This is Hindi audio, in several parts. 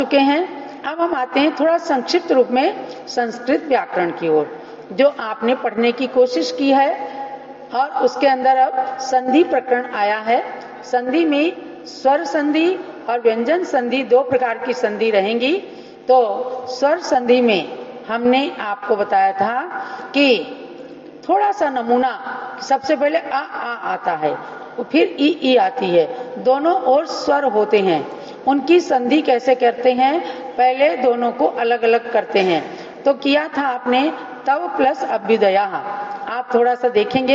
चुके हैं। अब हम आते हैं थोड़ा संक्षिप्त रूप में संस्कृत व्याकरण की ओर, जो आपने पढ़ने की कोशिश की है। और उसके अंदर अब संधि प्रकरण आया है। संधि में स्वर संधि और व्यंजन संधि दो प्रकार की संधि रहेंगी। तो स्वर संधि में हमने आपको बताया था कि थोड़ा सा नमूना, सबसे पहले आ आता है, फिर ई आती है, दोनों ओर स्वर होते हैं, उनकी संधि कैसे करते हैं, पहले दोनों को अलग अलग करते हैं। तो किया था आपने तव प्लस अभ्युदया। आप थोड़ा सा देखेंगे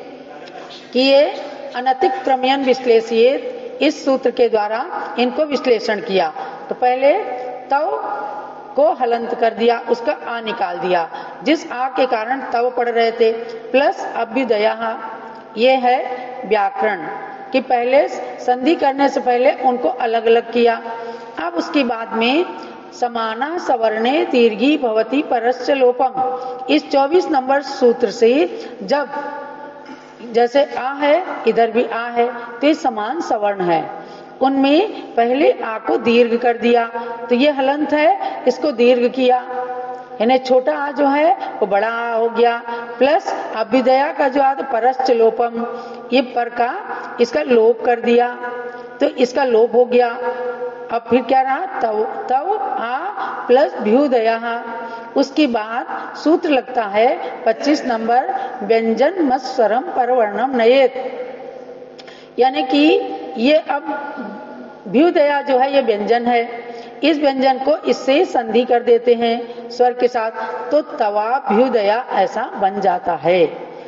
कि ये अनतिक्रम्यन विश्लेषित, इस सूत्र के द्वारा इनको विश्लेषण किया। तो पहले तव को हलंत कर दिया, उसका आ निकाल दिया, जिस आ के कारण तव पढ़ रहे थे, प्लस अभ्युदया। ये है व्याकरण कि पहले संधि करने से पहले उनको अलग अलग किया। अब उसके बाद में समाना सवर्णे दीर्घी भवति परस्य लोपम, इस 24 नंबर सूत्र से जब जैसे आ है, इधर भी आ है, तो ये समान सवर्ण है, उनमें पहले आ को दीर्घ कर दिया, तो ये हलंत है, इसको दीर्घ किया, यानी छोटा आ जो है वो बड़ा आ हो गया। प्लस अभ्युदया का जो आ तो परश्च लोपम, ये पर का इसका लोप कर दिया, तो इसका लोप हो गया। अब फिर क्या रहा, तव तव आ प्लस भ्युदया। उसके बाद सूत्र लगता है 25 नंबर, व्यंजन मत्स्वरम परवर्णम नयेत, यानी कि ये अब भ्युदया जो है ये व्यंजन है, इस व्यंजन को इससे संधि कर देते हैं स्वर के साथ, तो तवा भ्युदया ऐसा बन जाता है।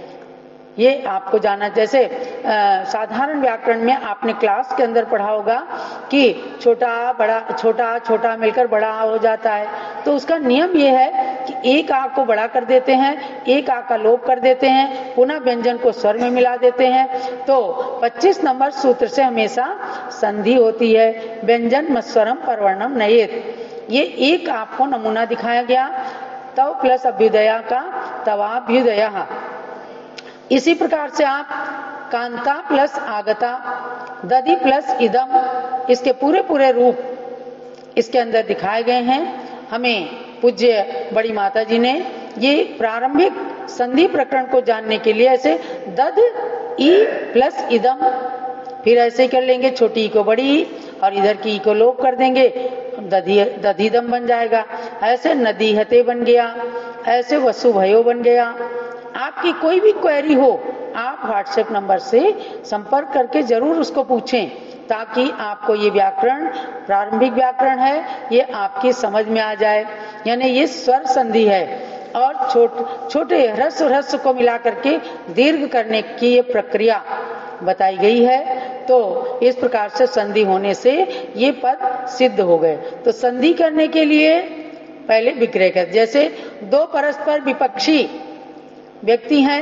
ये आपको जाना, जैसे साधारण व्याकरण में आपने क्लास के अंदर पढ़ा होगा कि छोटा बड़ा, छोटा मिलकर बड़ा हो जाता है। तो उसका नियम ये है कि एक आ को बड़ा कर देते हैं, एक आ का लोप कर देते हैं, पुनः व्यंजन को स्वर में मिला देते हैं। तो 25 नंबर सूत्र से हमेशा संधि होती है, व्यंजन मत्स्वरम परवर्णम नयेत। ये एक आपको नमूना दिखाया गया, तव प्लस अभ्युदया का तवाभ्युदया। इसी प्रकार से आप कांता प्लस आगता, दधि प्लस इदम, इसके पूरे रूप इसके अंदर दिखाए गए हैं। हमें पूज्य बड़ी माता जी ने ये प्रारंभिक संधि प्रकरण को जानने के लिए ऐसे दध ई प्लस इदम, फिर ऐसे कर लेंगे, छोटी ई को बड़ी ई और इधर की ई को लोप कर देंगे, दधिदम बन जाएगा। ऐसे नदीहते बन गया, ऐसे वसुभयो बन गया। आपकी कोई भी क्वेरी हो, आप व्हाट्सएप नंबर से संपर्क करके जरूर उसको पूछें, ताकि आपको ये व्याकरण, प्रारंभिक व्याकरण है, ये आपकी समझ में आ जाए। यानी ये स्वर संधि है और छोटे ह्रस्व को मिला करके दीर्घ करने की ये प्रक्रिया बताई गई है। तो इस प्रकार से संधि होने से ये पद सिद्ध हो गए। तो संधि करने के लिए पहले विग्रह कर, जैसे दो परस्पर विपक्षी व्यक्ति हैं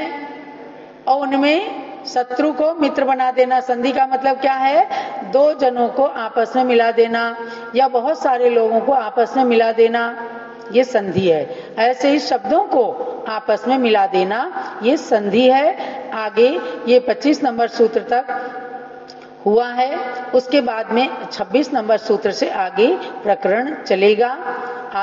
और उनमें शत्रु को मित्र बना देना, संधि का मतलब क्या है, दो जनों को आपस में मिला देना या बहुत सारे लोगों को आपस में मिला देना, ये संधि है। ऐसे ही शब्दों को आपस में मिला देना, ये संधि है। आगे ये 25 नंबर सूत्र तक हुआ है, उसके बाद में 26 नंबर सूत्र से आगे प्रकरण चलेगा।